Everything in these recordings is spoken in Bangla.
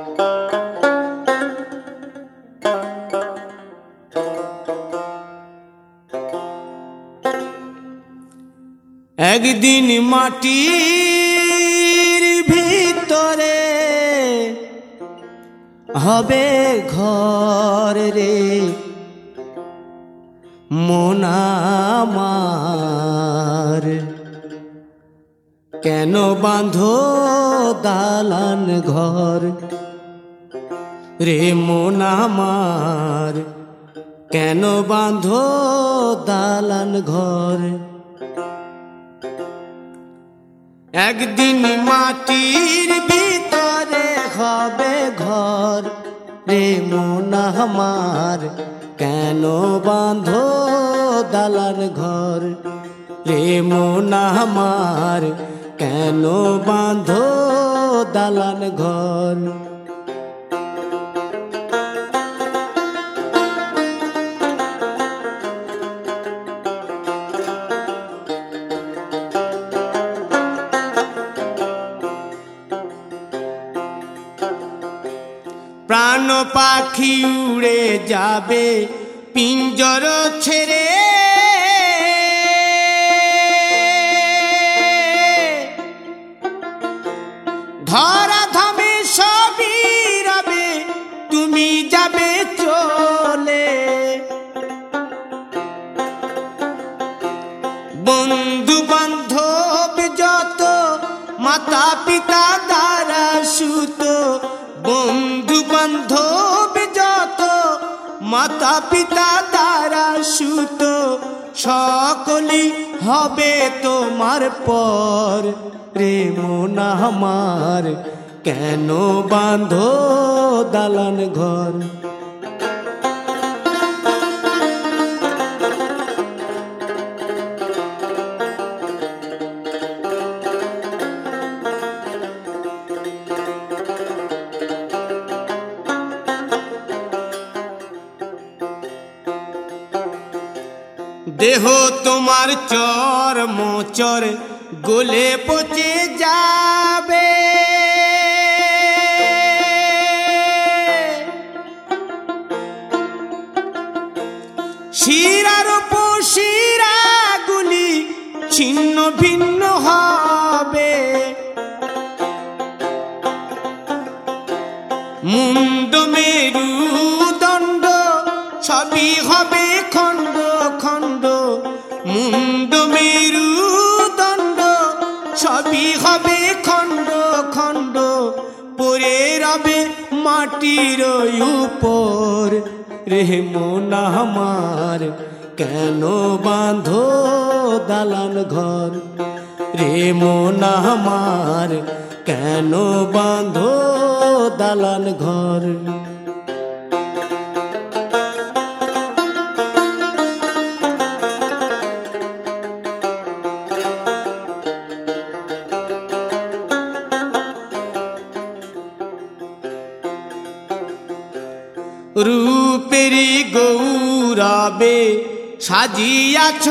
একদিন মাটির ভিতরে হবে ঘর রে মন আমার, কেন বাঁধো দালান ঘর রে মন আমার, কেন বাঁধো দালান ঘর। একদিন মাটির ভিতরে হবে ঘর রে মন আমার, কেন বাঁধো দালান ঘর রে মন আমার, কেন বাঁধো দালান ঘর। প্রাণ পাখি উড়ে যাবে পিঞ্জর ছেড়ে, ধরা ধামে সবই রবে তুমি যাবে চলে। বন্ধু বান্ধব যত মাতা পিতা দ্বারা সুত, বন্ধু বান্ধব যত মাতা পিতা দ্বারা সুত, সকলই হবে তোমার পর রে মন আমার, কেন বাঁধো দালান ঘর। দেহ তোমার চর্ম চর গলে পচে যাবে, শিরার উপশিরা গুলি ছিন্ন ভিন্ন হবে, মুন্ড মেরুদণ্ড সবই হবে খণ্ড খণ্ড, মুন্ড মেরুদণ্ড সবই হবে খণ্ড খণ্ড, পড়ে রবে মাটির উপর রে মন আমার, কেন বাঁধো দালান ঘর রে মন আমার, কেন বাঁধো দালান ঘর। রূপেরি গৌরবে সাজিয়াছ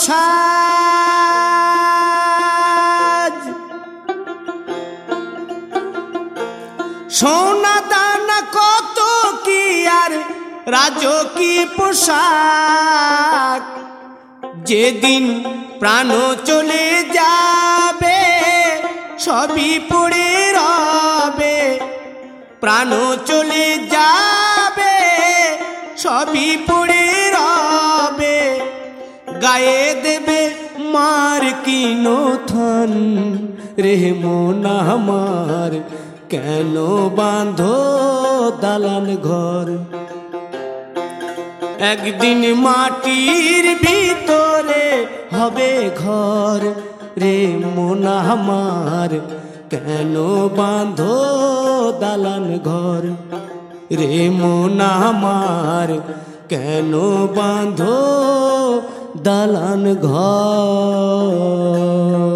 সাজ, সোনা দানা কত কি আর রাজকীয় পোশাক, যেদিন প্রাণ চলে যাবে সবই পড়ে রবে, প্রাণ চলে যাবে সবই পড়ে রবে, গায়ে দেবে মার কিনো থান রে মন আমার, কেন বাঁধো দালান ঘর। একদিন মাটির ভিতরে হবে ঘর রে মন আমার, কেন বাঁধো দালান ঘর রে মন আমার, কেন বাঁধো দালান ঘর।